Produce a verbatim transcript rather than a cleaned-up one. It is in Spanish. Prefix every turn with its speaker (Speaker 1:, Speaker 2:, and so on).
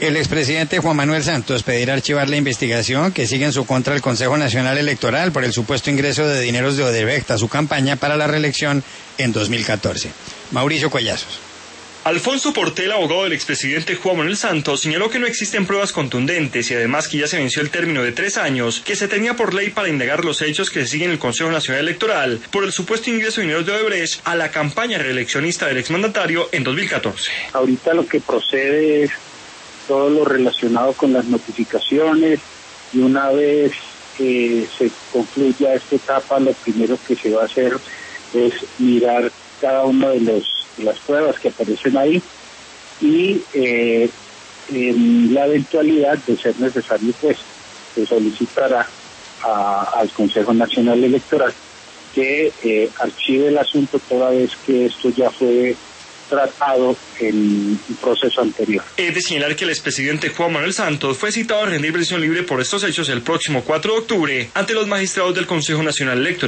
Speaker 1: El expresidente Juan Manuel Santos pedirá archivar la investigación que sigue en su contra el Consejo Nacional Electoral por el supuesto ingreso de dineros de Odebrecht a su campaña para la reelección en dos mil catorce. Mauricio Collazos.
Speaker 2: Alfonso Portela, abogado del expresidente Juan Manuel Santos, señaló que no existen pruebas contundentes y además que ya se venció el término de tres años que se tenía por ley para indagar los hechos que se siguen en el Consejo Nacional Electoral por el supuesto ingreso de dineros de Odebrecht a la campaña reeleccionista del exmandatario en dos mil catorce.
Speaker 3: Ahorita lo que procede es todo lo relacionado con las notificaciones y una vez eh, se concluya esta etapa, lo primero que se va a hacer es mirar cada uno de los las pruebas que aparecen ahí y eh, en la eventualidad de ser necesario pues se solicitará a, al Consejo Nacional Electoral que eh, archive el asunto toda vez que esto ya fue tratado en un proceso anterior.
Speaker 2: Es de señalar que el expresidente Juan Manuel Santos fue citado a rendir prisión libre por estos hechos el próximo cuatro de octubre ante los magistrados del Consejo Nacional Electoral.